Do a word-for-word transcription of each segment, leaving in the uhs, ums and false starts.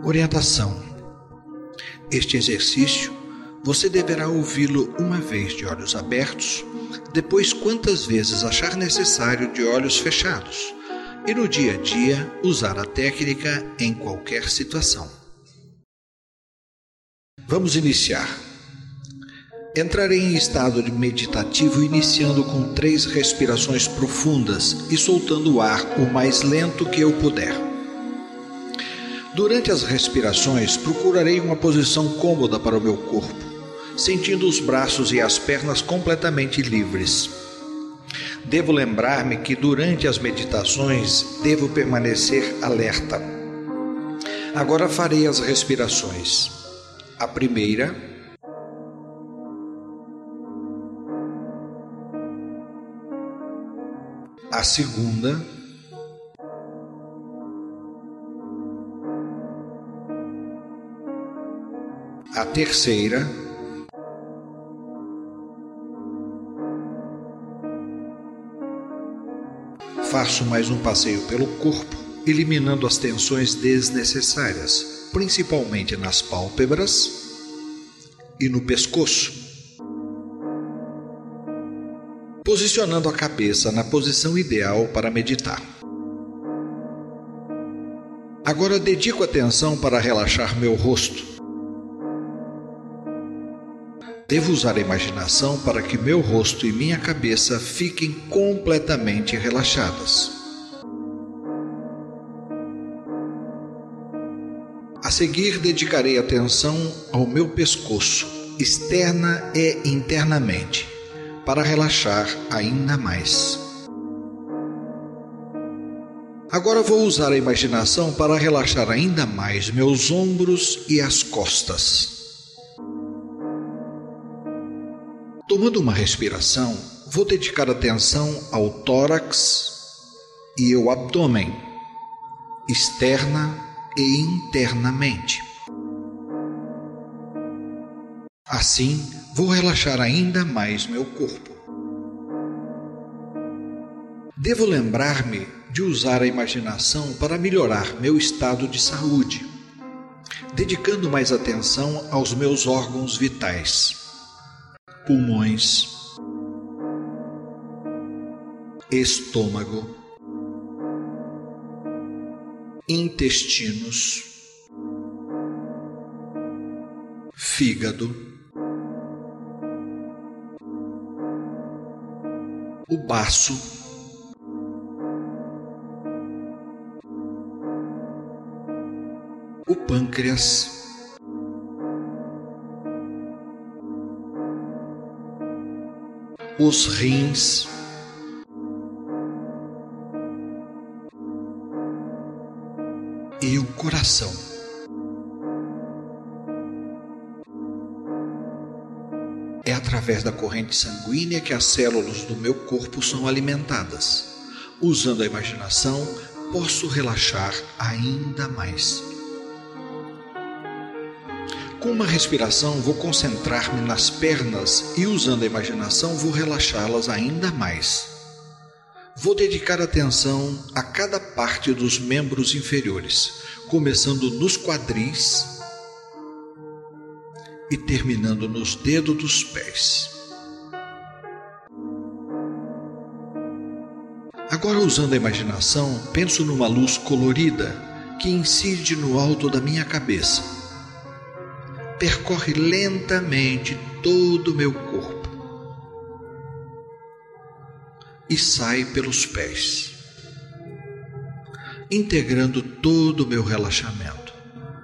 Orientação: este exercício você deverá ouvi-lo uma vez de olhos abertos, depois quantas vezes achar necessário de olhos fechados, e no dia a dia usar a técnica em qualquer situação. Vamos iniciar. Entrarei em estado meditativo iniciando com três respirações profundas e soltando o ar o mais lento que eu puder. Durante as respirações, procurarei uma posição cômoda para o meu corpo, sentindo os braços e as pernas completamente livres. Devo lembrar-me que durante as meditações devo permanecer alerta. Agora farei as respirações. A primeira, a segunda, a terceira, faço mais um passeio pelo corpo, eliminando as tensões desnecessárias, principalmente nas pálpebras e no pescoço, posicionando a cabeça na posição ideal para meditar. Agora dedico atenção para relaxar meu rosto. Devo usar a imaginação para que meu rosto e minha cabeça fiquem completamente relaxadas. A seguir, dedicarei atenção ao meu pescoço, externa e internamente, para relaxar ainda mais. Agora vou usar a imaginação para relaxar ainda mais meus ombros e as costas. Tomando uma respiração, vou dedicar atenção ao tórax e ao abdômen, externa e internamente. Assim, vou relaxar ainda mais meu corpo. Devo lembrar-me de usar a imaginação para melhorar meu estado de saúde, dedicando mais atenção aos meus órgãos vitais. Pulmões, estômago, intestinos, fígado, o baço, o pâncreas, os rins, e o coração. É através da corrente sanguínea que as células do meu corpo são alimentadas. Usando a imaginação, posso relaxar ainda mais. Com uma respiração, vou concentrar-me nas pernas e, usando a imaginação, vou relaxá-las ainda mais. Vou dedicar atenção a cada parte dos membros inferiores, começando nos quadris e terminando nos dedos dos pés. Agora, usando a imaginação, penso numa luz colorida que incide no alto da minha cabeça. Percorre lentamente todo o meu corpo e sai pelos pés, integrando todo o meu relaxamento.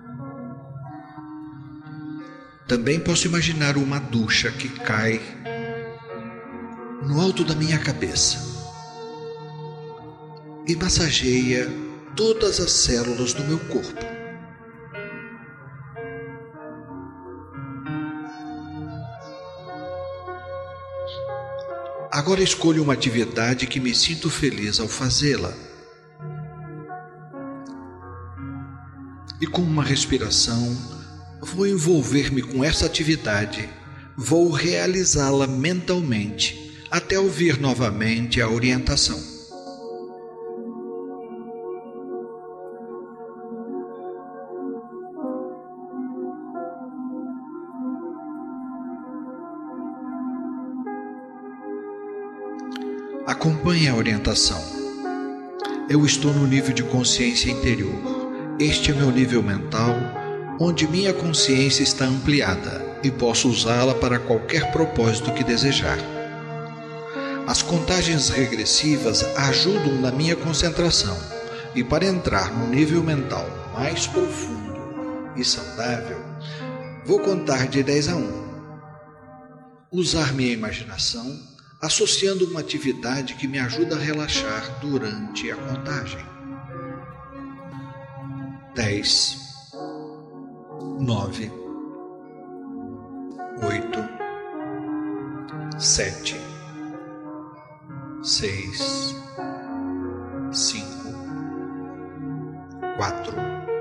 Também posso imaginar uma ducha que cai no alto da minha cabeça e massageia todas as células do meu corpo. Agora escolho uma atividade que me sinto feliz ao fazê-la. E com uma respiração, vou envolver-me com essa atividade, vou realizá-la mentalmente, até ouvir novamente a orientação. Acompanhe a orientação. Eu estou no nível de consciência interior. Este é meu nível mental, onde minha consciência está ampliada e posso usá-la para qualquer propósito que desejar. As contagens regressivas ajudam na minha concentração e para entrar no nível mental mais profundo e saudável, vou contar de dez a um. Usar minha imaginação, associando uma atividade que me ajuda a relaxar durante a contagem. dez, nove, oito, sete, seis, cinco, quatro,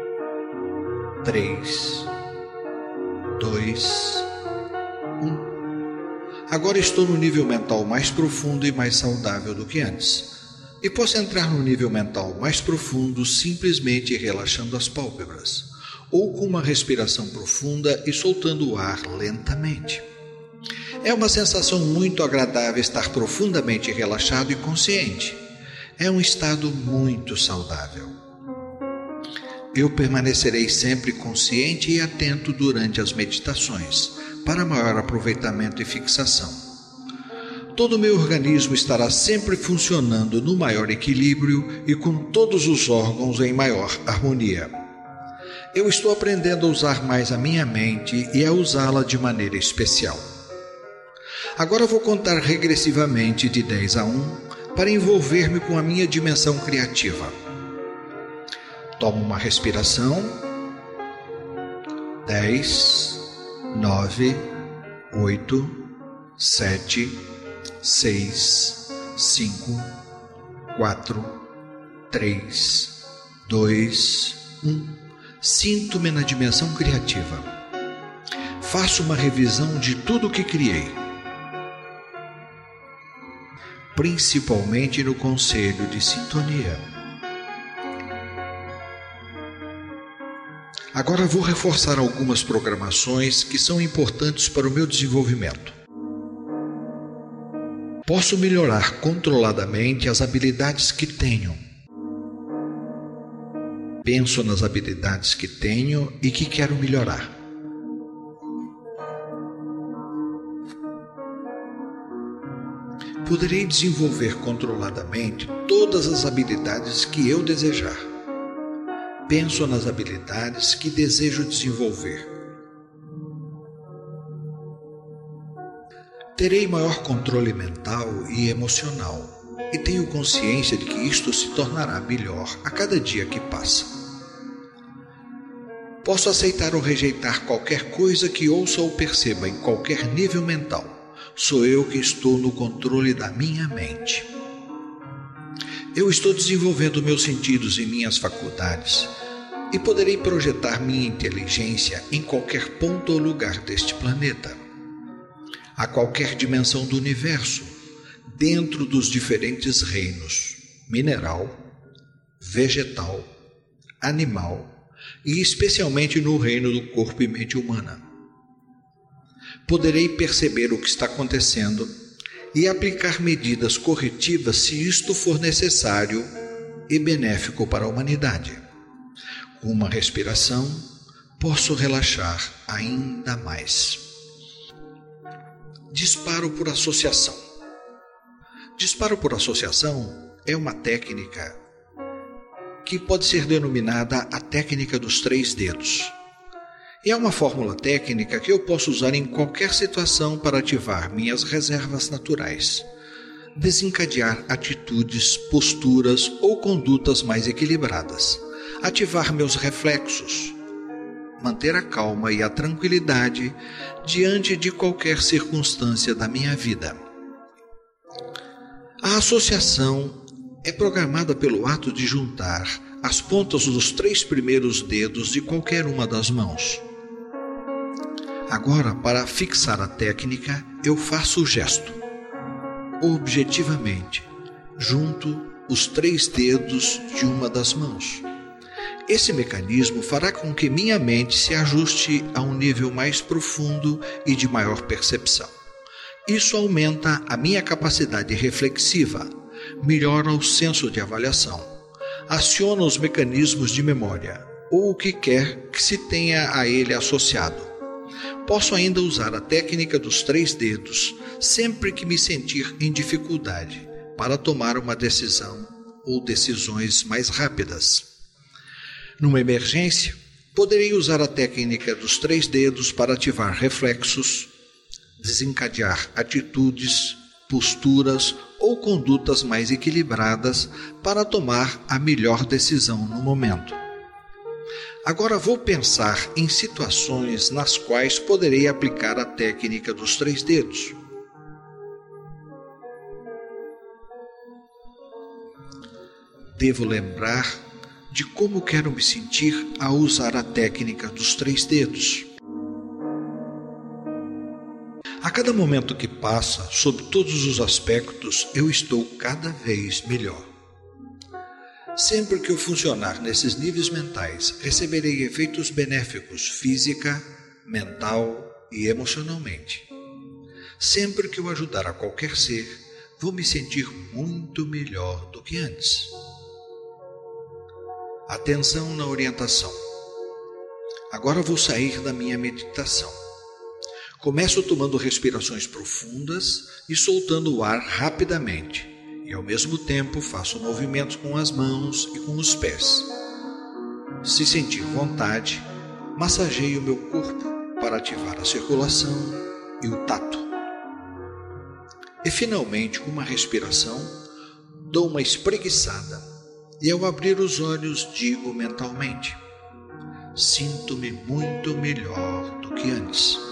três, dois, um. Agora estou no nível mental mais profundo e mais saudável do que antes. E posso entrar no nível mental mais profundo simplesmente relaxando as pálpebras, ou com uma respiração profunda e soltando o ar lentamente. É uma sensação muito agradável estar profundamente relaxado e consciente. É um estado muito saudável. Eu permanecerei sempre consciente e atento durante as meditações, para maior aproveitamento e fixação. Todo o meu organismo estará sempre funcionando no maior equilíbrio e com todos os órgãos em maior harmonia. Eu estou aprendendo a usar mais a minha mente e a usá-la de maneira especial. Agora vou contar regressivamente de dez a um para envolver-me com a minha dimensão criativa. Tomo uma respiração. dez, nove, oito, sete, seis, cinco, quatro, três, dois, um. Sinto-me na dimensão criativa. Faço uma revisão de tudo o que criei, principalmente no conselho de sintonia. Agora vou reforçar algumas programações que são importantes para o meu desenvolvimento. Posso melhorar controladamente as habilidades que tenho. Penso nas habilidades que tenho e que quero melhorar. Poderei desenvolver controladamente todas as habilidades que eu desejar. Penso nas habilidades que desejo desenvolver. Terei maior controle mental e emocional, e tenho consciência de que isto se tornará melhor a cada dia que passa. Posso aceitar ou rejeitar qualquer coisa que ouça ou perceba em qualquer nível mental. Sou eu que estou no controle da minha mente. Eu estou desenvolvendo meus sentidos e minhas faculdades e poderei projetar minha inteligência em qualquer ponto ou lugar deste planeta, a qualquer dimensão do universo, dentro dos diferentes reinos, mineral, vegetal, animal e especialmente no reino do corpo e mente humana. Poderei perceber o que está acontecendo e aplicar medidas corretivas se isto for necessário e benéfico para a humanidade. Com uma respiração, posso relaxar ainda mais. Disparo por associação. Disparo por associação é uma técnica que pode ser denominada a técnica dos três dedos. E é uma fórmula técnica que eu posso usar em qualquer situação para ativar minhas reservas naturais, desencadear atitudes, posturas ou condutas mais equilibradas, ativar meus reflexos, manter a calma e a tranquilidade diante de qualquer circunstância da minha vida. A associação é programada pelo ato de juntar as pontas dos três primeiros dedos de qualquer uma das mãos. Agora, para fixar a técnica, eu faço o gesto. Objetivamente, junto os três dedos de uma das mãos. Esse mecanismo fará com que minha mente se ajuste a um nível mais profundo e de maior percepção. Isso aumenta a minha capacidade reflexiva, melhora o senso de avaliação, aciona os mecanismos de memória, ou o que quer que se tenha a ele associado. Posso ainda usar a técnica dos três dedos sempre que me sentir em dificuldade para tomar uma decisão ou decisões mais rápidas. Numa emergência, poderei usar a técnica dos três dedos para ativar reflexos, desencadear atitudes, posturas ou condutas mais equilibradas para tomar a melhor decisão no momento. Agora vou pensar em situações nas quais poderei aplicar a técnica dos três dedos. Devo lembrar de como quero me sentir ao usar a técnica dos três dedos. A cada momento que passa, sob todos os aspectos, eu estou cada vez melhor. Sempre que eu funcionar nesses níveis mentais, receberei efeitos benéficos física, mental e emocionalmente. Sempre que eu ajudar a qualquer ser, vou me sentir muito melhor do que antes. Atenção na orientação. Agora vou sair da minha meditação. Começo tomando respirações profundas e soltando o ar rapidamente. E ao mesmo tempo faço movimentos com as mãos e com os pés. Se sentir vontade, massageie o meu corpo para ativar a circulação e o tato. E finalmente, com uma respiração, dou uma espreguiçada e ao abrir os olhos digo mentalmente: sinto-me muito melhor do que antes.